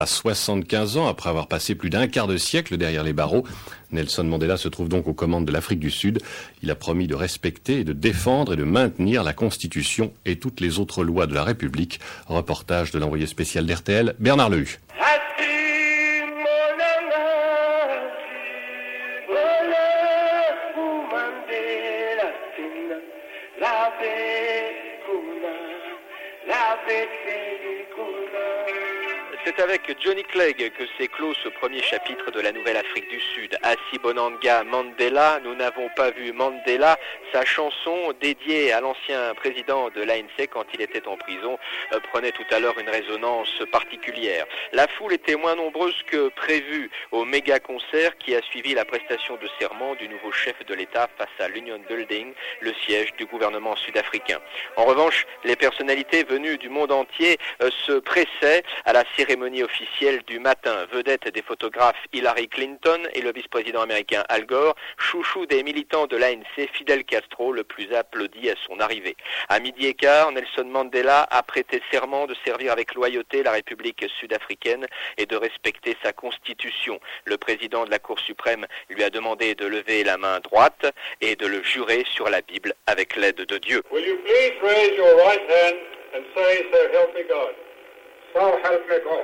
À 75 ans, après avoir passé plus d'un quart de siècle derrière les barreaux, Nelson Mandela se trouve donc aux commandes de l'Afrique du Sud. Il a promis de respecter et de défendre et de maintenir la Constitution et toutes les autres lois de la République. Reportage de l'envoyé spécial d'RTL, Bernard Lehu. C'est avec Johnny Clegg que s'est clos ce premier chapitre de la Nouvelle Afrique du Sud. Asibonanga Mandela, nous n'avons pas vu Mandela, sa chanson dédiée à l'ancien président de l'ANC quand il était en prison prenait tout à l'heure une résonance particulière. La foule était moins nombreuse que prévu au méga concert qui a suivi la prestation de serment du nouveau chef de l'État face à l'Union Building, le siège du gouvernement sud-africain. En revanche, les personnalités venues du monde entier se pressaient à la cérémonie officielle du matin. Vedette des photographes Hillary Clinton et le vice-président américain Al Gore, chouchou des militants de l'ANC, Fidel Castro, le plus applaudi à son arrivée. À midi et quart, Nelson Mandela a prêté serment de servir avec loyauté la République sud-africaine et de respecter sa constitution. Le président de la Cour suprême lui a demandé de lever la main droite et de le jurer sur la Bible avec l'aide de Dieu. Will you please raise your right hand and say, "So help me God"? So help me God.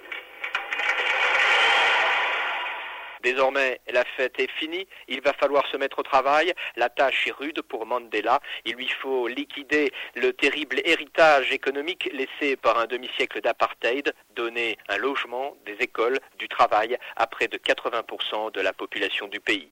Désormais, la fête est finie, il va falloir se mettre au travail, la tâche est rude pour Mandela, il lui faut liquider le terrible héritage économique laissé par un demi-siècle d'apartheid, donner un logement, des écoles, du travail à près de 80% de la population du pays.